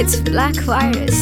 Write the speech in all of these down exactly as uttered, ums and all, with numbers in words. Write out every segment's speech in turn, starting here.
It's Black Virus.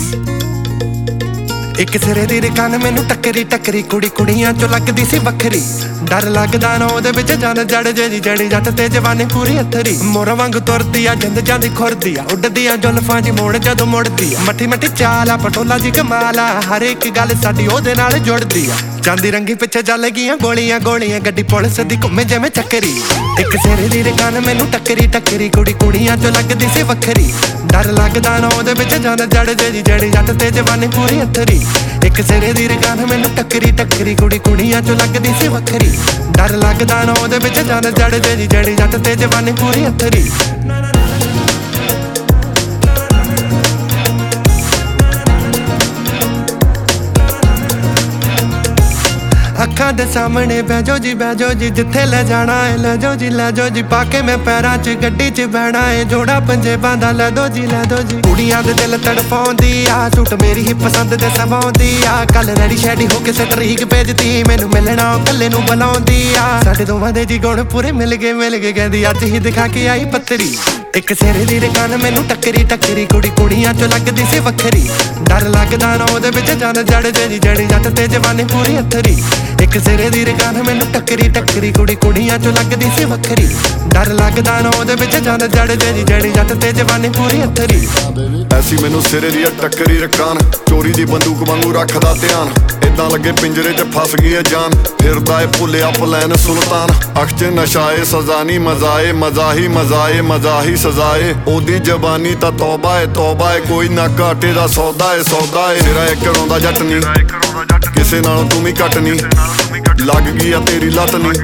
एक सिरे दी रकान मैनू टक्करी टक्करी कुड़ी कुड़ियां चो लगदी सी वखरी डर लगदा ना ओदे विच जान जड़ जेदी जड़ी जट ते जवानी पूरी अथरी मोरा वांग तुरदी आ जिंद जांदी खुरदी आ उड्डदी आ जुल्फां जी मोड़ जदों मुड़दी आ मट्ठी मट्ठी चाल आ पटोला जी कमाल आ हर एक गल साडी ओदे नाल जुड़दी आ चांदी रंगी पिछे चल गईयां गोलियां गोलियां गड्डी पुलिस दी घुम्मे जिवें चक्करी एक सिरे दी रकान मैनू टक्करी टक्करी कुड़ी कुड़ियां चो लगदी सी वखरी डर लगदा ना ओदे विच जान जड़ जेदी जड़ी जट ते जवानी पूरी अथरी एक सिरे दी रकान मैनू टक्करी टक्करी कुड़ी कुड़ियां चो लगदी सी वखरी डर लगदा ना ओदे विच जान जड़ जेदी जड़ी जट ते जवानी पूरी अथरी अखां दे सामने बैजो जी बैजो जी जिथे ले जाना है ले जाओ जी ले जाओ जी पाके मैं पैरां च गड्डी च बहना है जोड़ा पंजे बांधा ले दो जी ले दो जी कुड़ियां दे दिल तड़पाउंदी आ सूट मेरी ही पसंद दे सवाउंदी आ कल रेडी शैडी हो के तरीक भेजदी मैनू मिलना कल्ले नू बुलाउंदी आ साडे दोवां दे जी गुण पूरे मिल गए मिल गए कहंदी अज ही दिखा के आई पत्तरी एक सिरे दी रकान मैनू टक्करी टक्करी कुड़ी कुड़ियां चो लगदी सी वखरी डर लगदा ना ओदे विच जान जड़ जेदी जड़ी जट ते जवानी पूरी अथरी एक सिरे दी रकान मैनू टक्करी टक्करी कुड़ी कुड़ियां चो लगदी सी वखरी डर लगदा ना ओदे विच जान जड़ जेदी जड़ी जट ते जवानी पूरी अथरी ऐसी मैनू सिरे दी टक्करी रकान चोरी दी बंदूक वांगू रखदा ध्यान इदां लगे पिंजरे च फस गई है जान फिरदा है भुल्लिया पलैन सुल्तान अख च नशाए सजा नी मजाए मजा ही मजाए मजा ही सजाए ओदी जवानी ता तौबा है तौबा है कोई ना घाटे दा सौदा है सौदा है सिरा इक रौंदा जट नी किसे नालों तू भी घट नी लग गई आ तेरी लत नी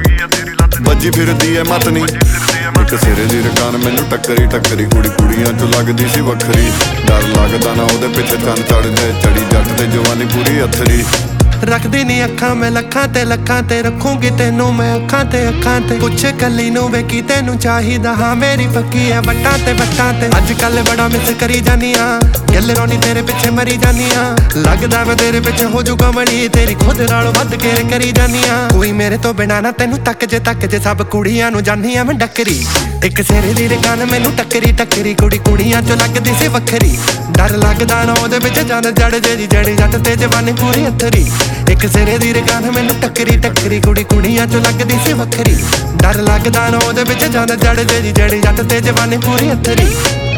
बजी फिरदी है मत नी एक सिरे दी रकान मैनू टक्करी टक्करी कुड़ी कुड़ियां चो लगदी सी वखरी डर लगदा ना ओदे पिछे चंद चढ़दे चढ़ी जट ते जवानी पूरी अथरी रखदी नी अखां मैं लखां ते लखां ते रखूंगी तेनू मैं अखां ते अखां ते कुछ कली नू वेखी तेनू चाहिदा हाँ मेरी पक्की है वट्टां ते वट्टां ते अज कल बड़ा मिस करी जानी आ गल रोनी तेरे पिछे मरी जानी आ लगदा मैं तेरे पिछे हो जूगा मड़ी तेरी खुद नालों वध के करी जानी आ कोई मेरे तो बिना ना तेनू तक जे तक जे सब कुड़ियां नू जानी आ मैं डकरी एक सिरे दी रकान मैनू टक्करी टक्करी कुड़ी कुड़ियां चो लगदी सी वखरी डर लगदा ना ओदे विच जान जड़ जेदी जड़ी जट ते जवानी पूरी अथरी एक सिरे दी रकान मैनू टक्करी टक्करी कुड़ी कुड़ियां चो लगदी सी वखरी डर लगदा ना ओदे विच जान जड़ जेदी जड़ी जट ते जवानी पूरी अथरी